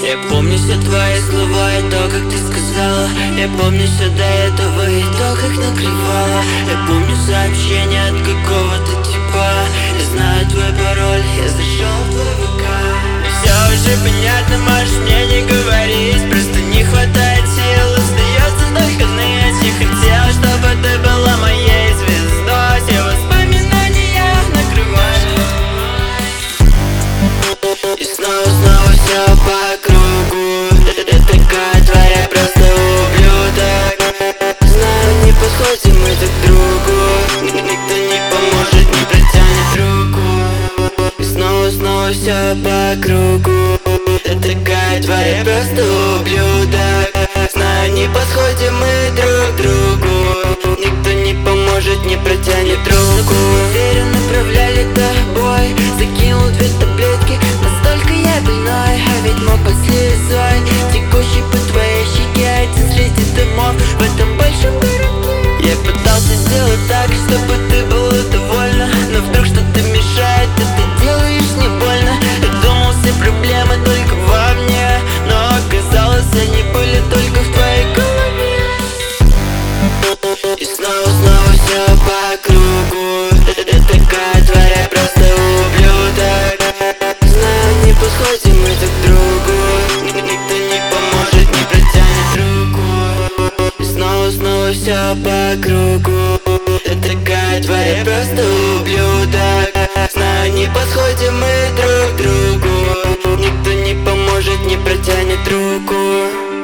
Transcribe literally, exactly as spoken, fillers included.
Я помню все твои слова и то, как ты сказала. Я помню все до этого и то, как накрывала. Я помню сообщение от какого-то типа. Я знаю твой пароль, я зашел в твой ВК. Все уже понятно, можешь мне не говорить. Просто не хватает сил, остается только ныть. Я хотел, чтобы ты была моей звездой. Все воспоминания накрывали. И снова, снова все по кругу. Я такая твоя, просто ублюдок. Знаю, не подходим мы друг к другу. Никто не поможет, не протянет руку. И снова, снова все по кругу. Я такая твоя, просто ублюдок. Знаю, не подходим мы друг к другу. Никто не поможет, не протянет руку. Уверен, направляли тобой. Закинул две таблетки, настолько я больной. А ведь мог быть слезой, текущий по твоей щеке. Один среди домов в этом большом городке. Я пытался сделать так, чтобы ты была довольна, но вдруг что-то мешает, и ты делаешь не больно. Я думал, все проблемы только во мне, но оказалось, они были только в твоей голове. И снова, снова все по кругу. Я такая твоя, просто ублюдок. Знаю, не подходим мы друг к другу. Никто не поможет, не протянет руку. И снова, снова все по кругу. Я такая твоя, просто ублюдок. Знаю, не подходим мы друг к другу. Никто не поможет, не протянет руку.